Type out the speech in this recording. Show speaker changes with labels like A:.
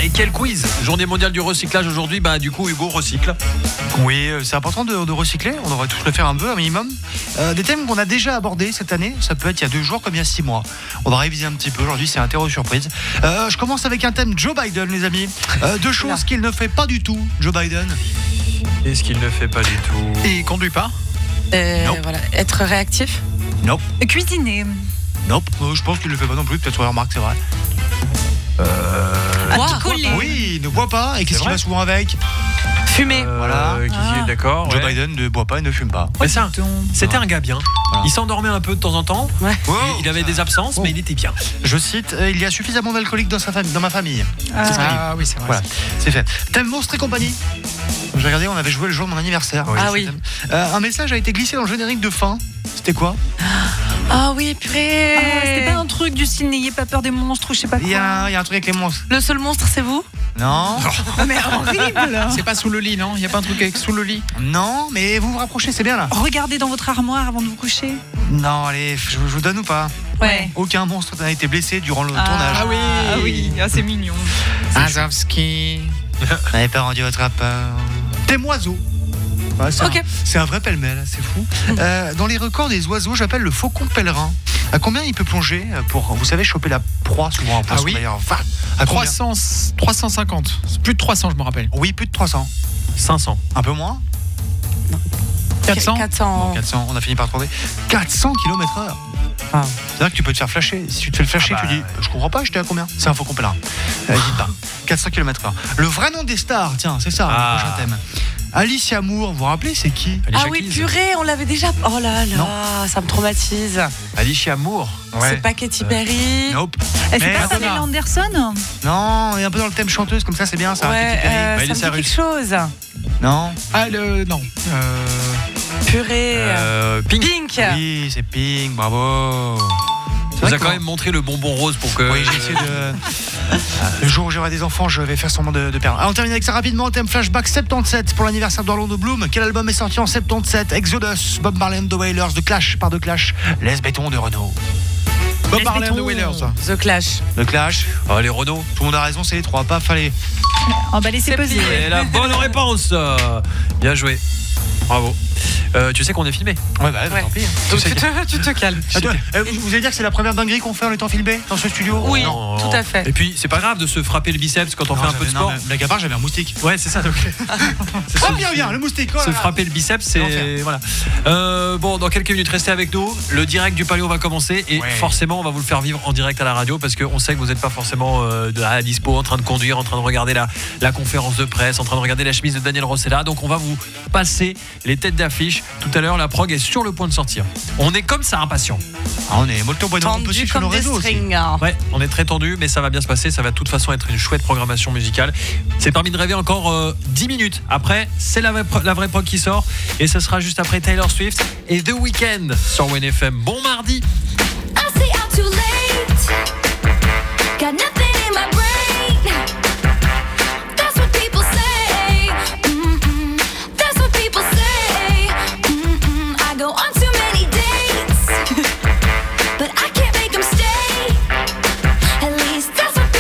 A: Et quel quiz! Journée mondiale du recyclage aujourd'hui, du coup Hugo recycle.
B: Oui, c'est important de recycler, on devrait tous le faire un peu, un minimum. Des thèmes qu'on a déjà abordés cette année, ça peut être il y a 2 jours comme il y a 6 mois. On va réviser un petit peu, aujourd'hui c'est un terreau surprise. Je commence avec un thème Joe Biden, les amis. 2 choses qu'il ne fait pas du tout, Joe Biden.
A: Est-ce qu'il ne fait pas du tout?
C: Et il conduit pas?
B: Nope.
D: Voilà. Être réactif.
B: Nope.
E: Cuisiner.
B: Nope, je pense qu'il ne le fait pas non plus, peut-être sur la remarque, c'est vrai.
E: Coller.
B: Oui, il ne boit pas, et qu'est-ce qu'il va souvent avec?
D: Fumer.
B: Voilà.
A: D'accord.
B: Joe
A: ouais.
B: Biden ne boit pas et ne fume pas.
A: Mais ça, c'était un gars bien.
B: Voilà.
A: Il s'endormait un peu de temps en temps.
D: Ouais.
A: Il avait des absences, mais il était bien.
B: Je cite, il y a suffisamment d'alcooliques dans ma famille. C'est ce qu'il dit.
C: Ah oui, c'est vrai.
B: Voilà, c'est fait. Thème Monstres et compagnie. J'ai regardé, on avait joué le jour de mon anniversaire.
D: Oui.
B: Un message a été glissé dans le générique de fin. C'était quoi?
D: Ah oui, purée.
E: C'était pas un truc du style n'ayez pas peur des monstres ou je sais pas
B: Il y
E: quoi.
B: a un truc avec les monstres.
D: Le seul monstre, c'est vous?
B: Non.
E: Ah, mais horrible.
C: C'est pas sous le lit, non? Il y a pas un truc avec sous le lit?
B: Non, mais vous vous rapprochez, c'est bien là.
E: Regardez dans votre armoire avant de vous coucher.
B: Non, allez, je vous donne ou pas?
E: Ouais.
B: Aucun monstre n'a été blessé durant le tournage.
E: Ah oui, c'est mignon.
C: Azovski.
B: Vous n'avez pas rendu votre rapport. Thème oiseau. Ouais, c'est un vrai pêle-mêle, c'est fou. Dans les records des oiseaux, j'appelle le faucon pèlerin. À combien il peut plonger pour, vous savez, choper la proie, souvent un poisson d'ailleurs. À combien?
C: 350. Plus de 300, je me rappelle.
B: Oui, plus de 300.
A: 500.
B: Un peu moins?
C: 400.
D: 400.
B: 400, on a fini par trouver. 400 km/h. C'est-à-dire que tu peux te faire flasher. Si tu te fais le flasher, tu dis je comprends pas, j'étais à combien? C'est un faucon pèlerin. Dites pas. 400 km/h. Le vrai nom des stars, tiens, c'est ça, le prochain thème. Alicia Moore, vous vous rappelez, c'est qui?
D: Ah oui, purée, on l'avait déjà. Oh là là,
B: Non.
D: ça me traumatise.
B: Alicia Moore.
D: C'est pas Katy Perry.
B: Nope.
E: C'est
B: Mais
E: pas Pamela Anderson?
B: non, il est un peu dans le thème chanteuse, comme ça c'est bien ça.
D: Ouais,
B: Katy Perry.
D: ça me dit quelque chose.
B: Non.
C: Ah, non.
D: Purée.
A: Pink.
D: Pink.
B: Oui, c'est Pink, bravo.
A: Tu nous as quand même montré le bonbon rose pour que...
B: Oui, j'ai essayé de... Le jour où j'aurai des enfants, je vais faire semblant de perdre. Alors, on termine avec ça rapidement. Thème Flashback 77 pour l'anniversaire d'Orlando Bloom. Quel album est sorti en 77? Exodus, Bob Marley and the Wailers, The Clash, Les Bétons de Renault.
C: Bob Marley and the Wailers.
D: The Clash.
B: The Clash.
A: Oh, les Renault.
B: Tout le monde a raison, c'est les 3. Paf, allez.
E: Bah laissez peser.
A: Et la bonne réponse. Bien joué. Bravo. Tu sais qu'on est filmé.
B: Ouais, tant pis.
D: Donc tu te calmes.
B: Vous allez dire que c'est la première dinguerie qu'on fait en étant filmé dans ce studio?
D: Oui,
A: Non.
D: tout à fait.
A: Et puis, c'est pas grave de se frapper le biceps quand on fait un peu de sport.
B: Blague à part, j'avais un moustique.
A: Ouais, c'est ça. Donc...
B: Oh, bien, le moustique.
A: Se frapper le biceps, c'est... Voilà. Bon, dans quelques minutes, restez avec nous. Le direct du Paléo va commencer. Et forcément, on va vous le faire vivre en direct à la radio. Parce qu'on sait que vous n'êtes pas forcément à dispo, en train de conduire, en train de regarder la conférence de presse, en train de regarder la chemise de Daniel Rossella. Donc, on va vous passer les têtes d'affiche. Tout à l'heure, la prog est sur le point de sortir. On est comme ça, impatient.
B: On est molto bueno. On peut
D: Tendu
B: suivre sur nos
D: comme des
B: réseaux aussi.
D: strings.
A: Ouais, on est très tendu, mais ça va bien se passer. Ça va de toute façon être une chouette programmation musicale. C'est permis de rêver encore 10 minutes. Après, c'est la vraie prog qui sort. Et ce sera juste après Taylor Swift et The Weeknd sur WNFM. Bon mardi.
F: I stay out too late. Got nothing.